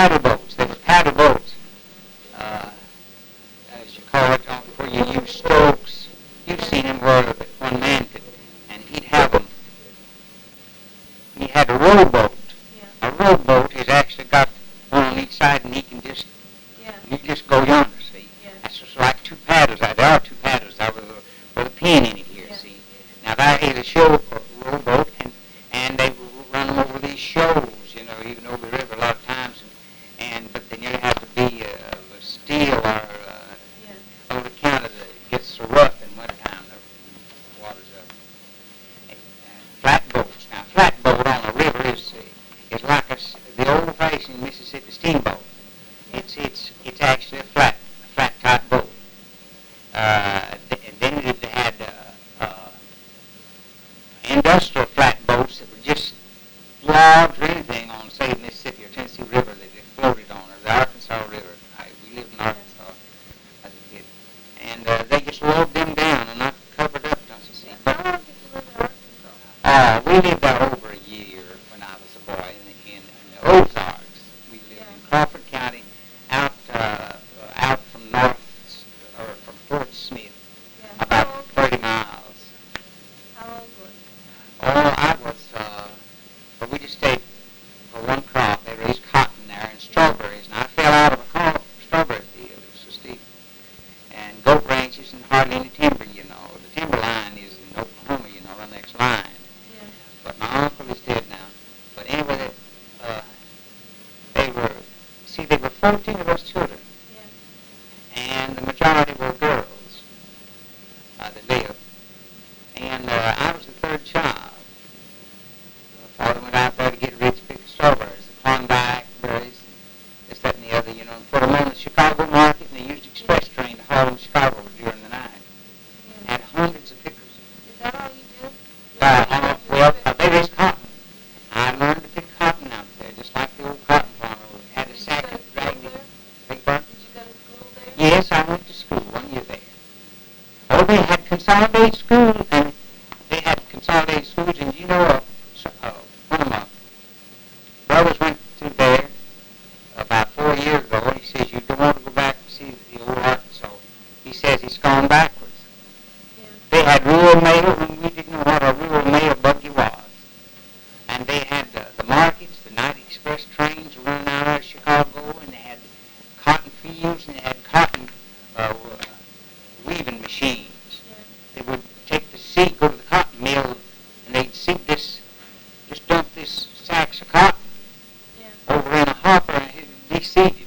paddle boats. They were paddle boats, as you call it, where you use strokes. You've seen them where one man could, and he'd have them. He had a rowboat. Yeah. A rowboat has actually got one on each side, and he can just go yonder. See, that's just like two paddles. There are two paddles there with a pin in it here. Yeah. See, now that is a show rowboat, and they run them over these shoals. You know, even over the river a lot of times, but then you have to be steel or on account of it gets so rough in wintertime. The water's up. Flatboats. Now, flatboat on a river is like the old-fashioned Mississippi steamboat. It's actually a flat type boat. Then it had industrial flatboats that were just logs or anything on, say, the Mississippi or Tennessee River that they floated on, or the Arkansas River. We lived in Arkansas as a kid, and they just logged them down and not covered up, don't you see? How long did you live in Arkansas? We lived there over a year when I was a boy in the Ozarks. We lived in Crawford County, out from from Fort Smith, about 30 miles. How old were you? I was, but we just stayed for one crop. They raised cotton there and strawberries, and I fell out of a strawberry field. It was so steep. And goat ranches and hardly any timber, you know. The timber line is in Oklahoma, you know, the next line. Yeah. But my uncle is dead now. But anyway, they were 14 of us children. Yeah. And the majority were girls that lived. And I was the third child. Father went out there to get rich, pick strawberries, the Klondike berries, this, that, and the other, you know, and put them on the Chicago market, and they used express train to haul them to Chicago during the night. Yeah. Had hundreds of pickers. Is that all you did? They raised cotton. I learned to pick cotton out there, just like the old cotton farmer. We had a sack and dragged it. Big bird. Did you go to school there? Yes, I went to school 1 year there. Oh, they had consolidated schools, and you know, one of my brothers went through there about 4 years ago. He says, you don't want to go back and see the old Arkansas. He says it's gone backwards. Yeah. They had rural mail when we didn't know what a rural mail buggy was. And they had the markets, the night express trains running out of Chicago, and they had cotton fields, and they had cotton weaving machines. Yeah. They would take the seed, go to the cotton mill, and they'd seed just dump this sacks of cotton over in a hopper, and these seed